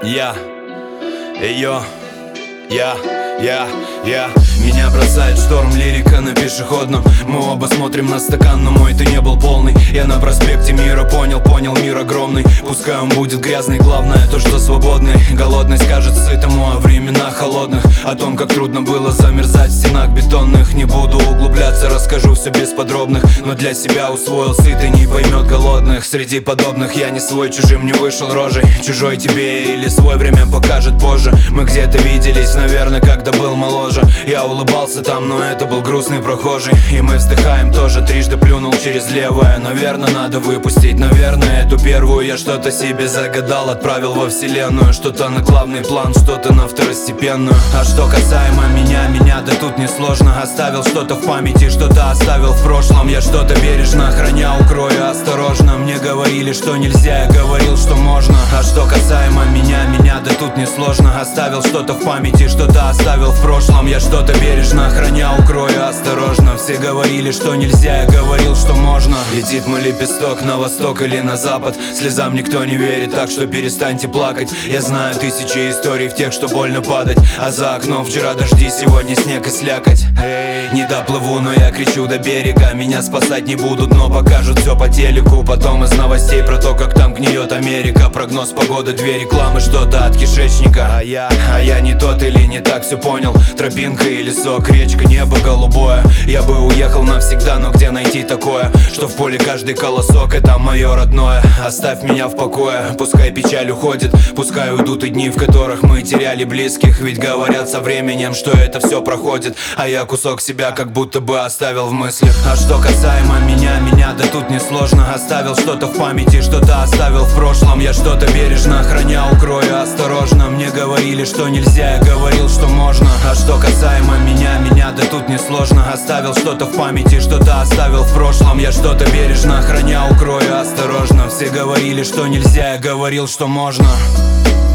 Я, ее, я. Меня бросает шторм, лирика на пешеходном. Мы оба смотрим на стакан, но мой-то не был полный. Я на проспекте Мира понял, мир огромный. Пускай он будет грязный, главное то, что свободный. Голодность кажется сытому о временах холодных, о том, как трудно было замерзать в стенах бетонных. Не буду углубляться, расскажу все без подробных, но для себя усвоил: сытый не поймет голодных. Среди подобных я не свой, чужим не вышел рожей. Чужой тебе или свой время покажет позже. Мы где-то виделись, наверное, когда был моложе. Я улыбался там, но это был грустный прохожий. И мы вздыхаем тоже, трижды плюнул через левое. Наверное, надо выпустить, наверное, эту первую. Я что-то себе загадал, отправил во вселенную. Что-то на главный план, что-то на второстепенную. А что касаемо меня да тут несложно. Оставил что-то в памяти, что-то оставил в прошлом. Я что-то бережно храня, укрою осторожно. Мне говорили, что нельзя, я говорил, что можно. А что касаемо меня да тут несложно. Оставил что-то в памяти, что-то оставил в прошлом. Я что-то бережно храня, укрою осторожно. Все говорили, что нельзя, я говорил, что можно. Летит мой лепесток на восток или на запад. Слезам никто не верит, так что перестаньте плакать. Я знаю тысячи историй в тех, что больно падать. А за окном вчера дожди, сегодня снег и слякоть. Не доплыву, но я кричу до берега. Меня спасать не будут, но покажут все по телеку. Потом из новостей про то, как там гниет Америка. Прогноз погоды, две рекламы, что-то от кишечника. А я не тот или не так все понял. Тропинка или сок, речка, небо голубое. Я бы уехал навсегда, но где найти такое, что в поле каждый колосок — это мое родное. Оставь меня в покое, пускай печаль уходит. Пускай уйдут и дни, в которых мы теряли близких. Ведь говорят со временем, что это все проходит. А я кусок себя как будто бы оставил в мыслях. А что касаемо меня да тут несложно. Оставил что-то в памяти, что-то оставил в прошлом. Я что-то бережно храня, укрою осторожно. Мне говорили, что нельзя, я говорил, что можно. А что касаемо меня да тут несложно. Оставил что-то в памяти, что-то оставил в прошлом. Я что-то бережно храня, укрою осторожно. Все говорили, что нельзя, я говорил, что можно.